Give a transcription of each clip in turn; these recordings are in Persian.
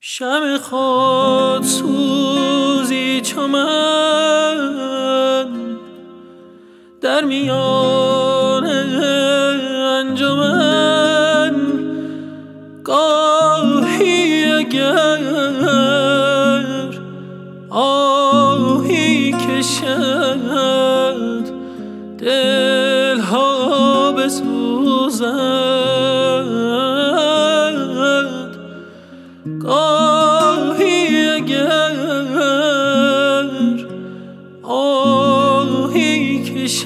شمع خود سوزی چو من در میان انجمن، گاهی اگر آهی کشد دلها بسوزد، گاهی اگر آهی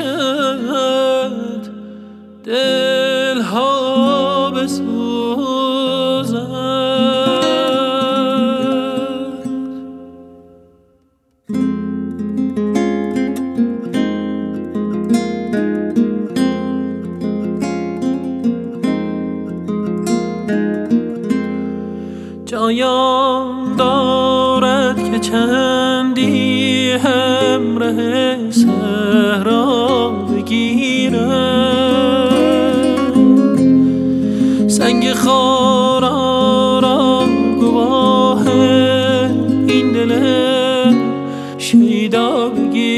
کشد دلها بسوزد. جایان دارد که چندی همراه صحرا بگیرم، سنگ خارا را گواه این دل شیدا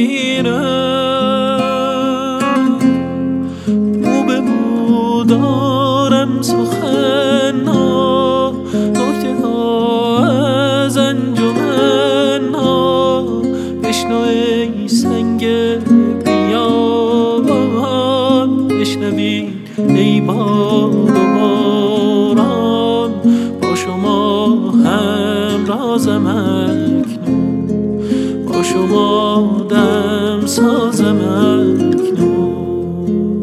بگیرم. مو به مو دارم سخن ها، نکته ها از انجمن ها، بشنو ای سنگ بیابان، بشنوید ای باد و باران، با شما همرازم اکنون، با شما دم سازم اکنون.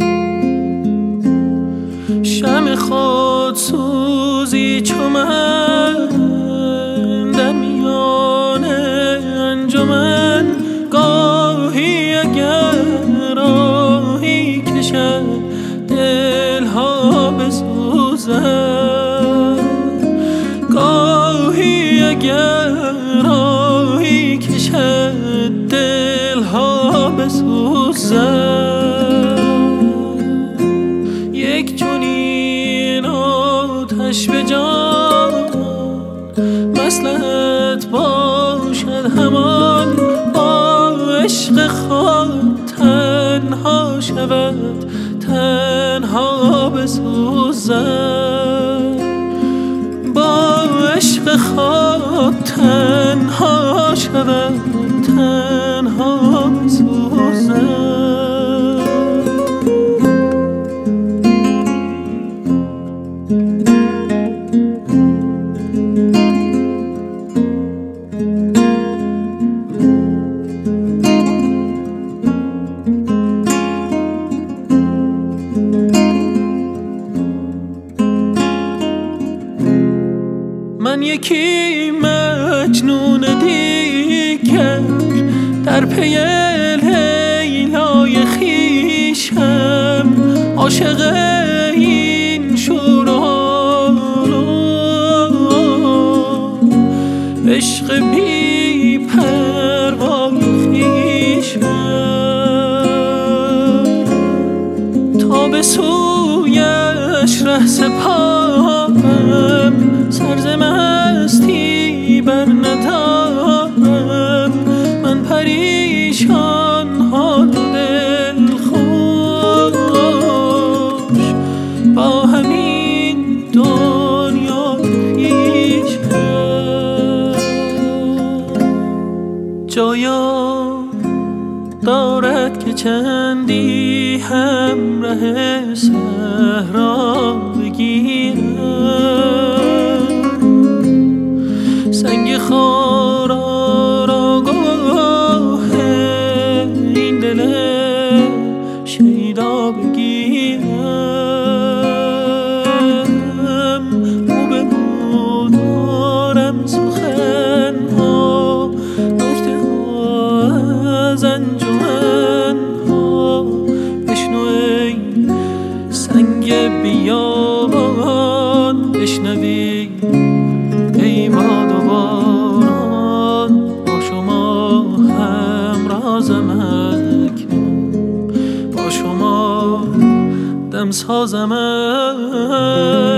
شمع خود سوزی چو من در میان انجمن، گاهی اگر آهی کشد دلها بسوزد، گاهی اگر آهی کشد دلها بسوزد. یک چنین آتش به جان مصلحت باشد همان، با عشق خود تنها شود تنها بسوزد، با عشق خود تنها شود تنها بسوزد. من یکی مجنون دیگر در پی لیلای خویشم، عاشق این شور و حال و عشق بی پروای خویشم، تا به سویش ره سپارم سرز مستی بر ندارم. من پریشان حال و دل خوش با همین دنیا پیشم. جایا دارد که چندی همراه صحرا بگیرم، سنگ خارا را گواه این دل شیدا بگیرم. مو به مو دارم سخن ها، نکته ها از انجمن ها، بشنو ای سنگ بیابان، بشنوی ای باد و باران، با شما همرازم اکنون، با شما دم سازم.